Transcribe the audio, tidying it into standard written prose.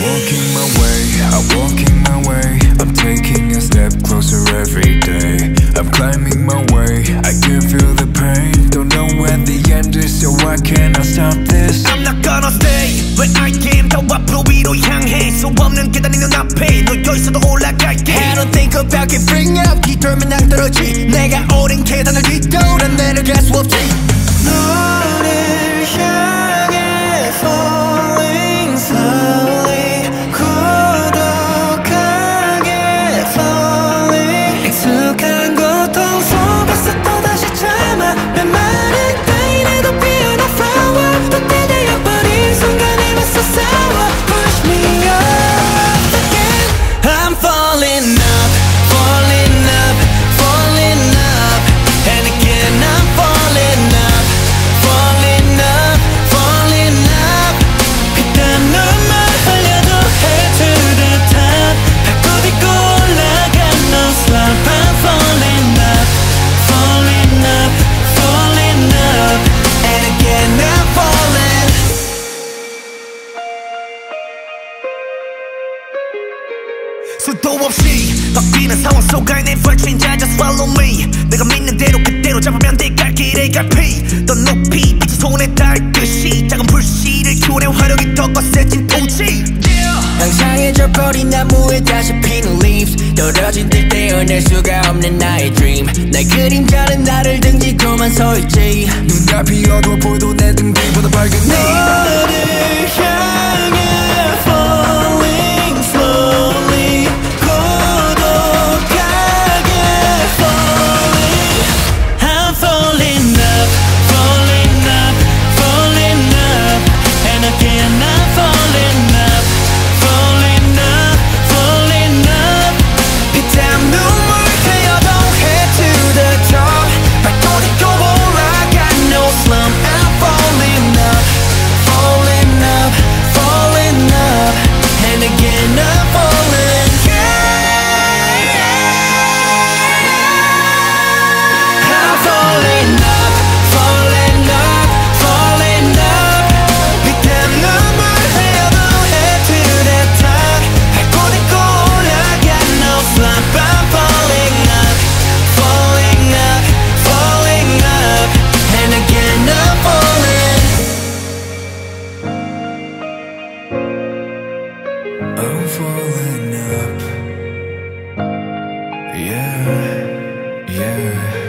walking my way, I'm walking my way. I'm taking a step closer every day. I'm climbing my way, I can feel the pain. Don't know where the end is, so why can't I stop this? I'm not gonna stay where I am. 더 앞으로 위로 향해 수 없는 계단이 눈앞에 너 여기서도 올라갈게. I don't think about giving up. 뒤돌면 안 떨어지. 내가 오른 계단을 뒤돌아 내려갈 수 없지. 너를 향해 falling slowly 고독하게 falling 익숙한 고통 속에서 또다시 참아 메마른 pain에도 피어난 flower 또 때려버린 순간에 맞서 싸워 Push me up again I'm falling up, falling up, falling up And again I'm falling up, falling up, falling up 그딴 눈물 흘려도 head to the top 밟고 딛고 올라가 no slump I'm falling up, falling up, falling up And again I'm falling 수도 없이 바뀌는 상황 속 I never change I just follow me 내가 믿는 대로 그대로 잡으면 돼 갈 길의 갈피 더 높이 빛이 손에 닿듯이 작은 불씨를 키워내 화력이 더 거세진 토지 항상해져 버린 나무에 다시 피는 leaves 떨어진 들 떼어낼 수가 없는 나의 dream 날 그림자는 나를 등지고만 서있지 눈앞이 어두워보도 내 등 뒤보다 밝은 너를 향해 falling slowly 고독하게 falling I'm falling up, falling up, falling up And again I'm falling up, falling up, falling up 피땀 눈물 흘려도 head to the top 밟고 딛고 올라가 no slump I'm falling up, falling up, falling up And again I'm falling I'm falling up, falling up, falling up 피땀 눈물 흘려도 head to the top 밟고 딛고 올라가 no slump I'm falling up, falling up, falling up And again I'm falling I'm falling up. Yeah, yeah.